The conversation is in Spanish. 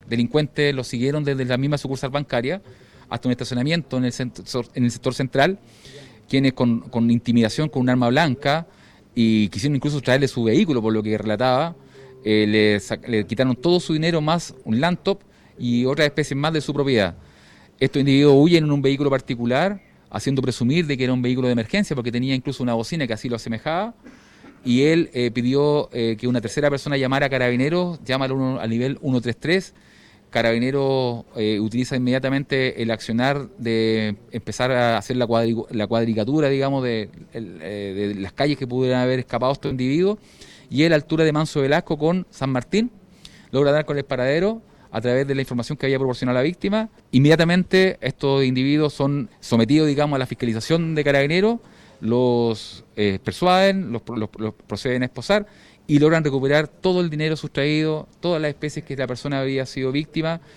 delincuentes lo siguieron desde la misma sucursal bancaria hasta un estacionamiento en el sector central, quienes con intimidación, con un arma blanca, y quisieron incluso traerle su vehículo, por lo que relataba, le quitaron todo su dinero más un laptop y otras especies más de su propiedad. Estos individuos huyen en un vehículo particular, haciendo presumir de que era un vehículo de emergencia, porque tenía incluso una bocina que así lo asemejaba, y él pidió que una tercera persona llamara a Carabineros, llama al nivel 133. Carabineros utiliza inmediatamente el accionar de empezar a hacer la cuadricatura, digamos, de las calles que pudieran haber escapado estos individuos, y él, a la altura de Manso Velasco con San Martín, logra dar con el paradero a través de la información que había proporcionado la víctima. Inmediatamente estos individuos son sometidos, digamos, a la fiscalización de Carabineros, los persuaden, los proceden a esposar y logran recuperar todo el dinero sustraído, todas las especies que la persona había sido víctima.